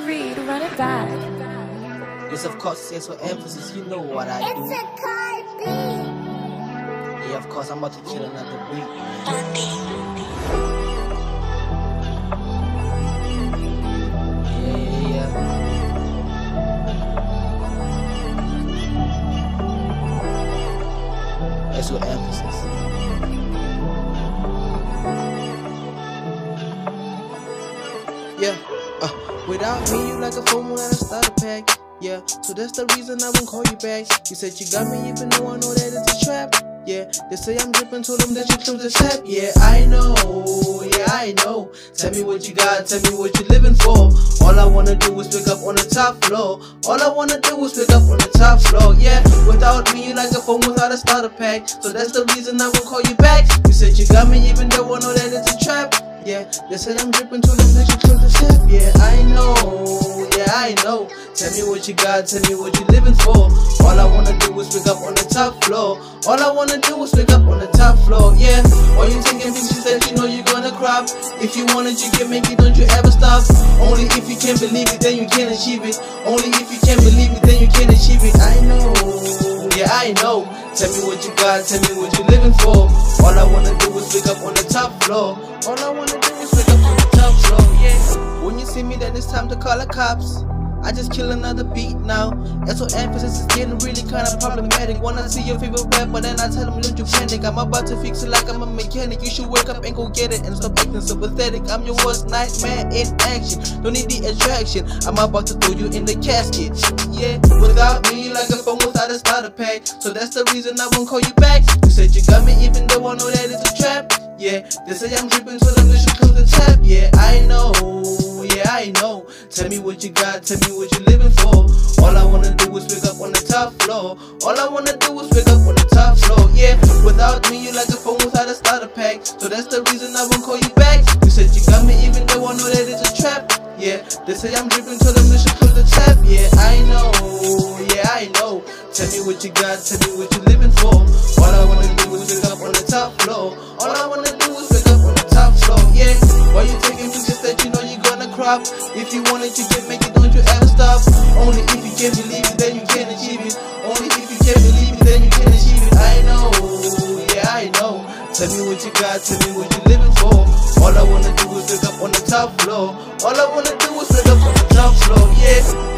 free to run it back. Yes, of course, yes, for emphasis, you know what I do. It's a Kai beat. Yeah, of course, I'm about to kill another beat. Yeah. That's with emphasis. Yeah, without me, you like a phone when I start a pack. Yeah, so that's the reason I won't call you back. You said you got me, even though I know that it's a trap. Yeah, they say I'm dripping, told them that you close the tap. Yeah, I know, Tell me what you got, tell me what you living for. All I wanna do is pick up on the top floor. All I wanna do is pick up on the top floor. Yeah, without me, you like a phone without a starter pack. So that's the reason I won't call you back. You said you got me, even though I know that it's a trap. Yeah, they said I'm dripping, told them that you close the tap. Yeah, I know. Tell me what you got, tell me what you living for. All I wanna do is pick up on the top floor. All I wanna do is pick up on the top floor, yeah. Or you taking pictures that you know you're gonna crop. If you want it, you can make it, don't you ever stop. Only if you can't believe it, then you can't achieve it. Only if you can't believe it, then you can't achieve it. I know. Tell me what you got, tell me what you living for. All I wanna do is pick up on the top floor. All I wanna do is pick up on the top floor, yeah. When you see me, then it's time to call the cops. I just kill another beat now. And so emphasis is getting really kinda problematic. Wanna see your favorite rapper, then I tell them don't you panic. I'm about to fix it like I'm a mechanic. You should wake up and go get it and stop acting so pathetic. I'm your worst nightmare in action. Don't need the attraction. I'm about to throw you in the casket. Yeah, without me, you like a phone without a starter pack. So that's the reason I won't call you back. You said you got me, even though I know that it's a trap. Yeah, they say I'm dripping, so them they should close the tap. Yeah, I know. Tell me what you got, tell me what you living for. All I wanna do is pick up on the top floor. All I wanna do is pick up on the top floor. Yeah, without me, you like a phone without a starter pack. So that's the reason I won't call you back. You said you got me, even though I know that it's a trap. Yeah, they say I'm dripping, tell them they should close the tap. Yeah, I know. Tell me what you got, tell me what you living for. All I wanna do is pick up on the top floor. All I wanna do is pick up on the top floor. Yeah, while you taking pictures that you know you're gonna crop. If you want it, you can make it, don't you ever stop. Only if you can't believe it, then you can't achieve it. Only if you can't believe it, then you can't achieve it. I know. Tell me what you got, tell me what you living for. All I wanna do is pick up on the top floor. All I wanna do is pick up on the top floor, yeah.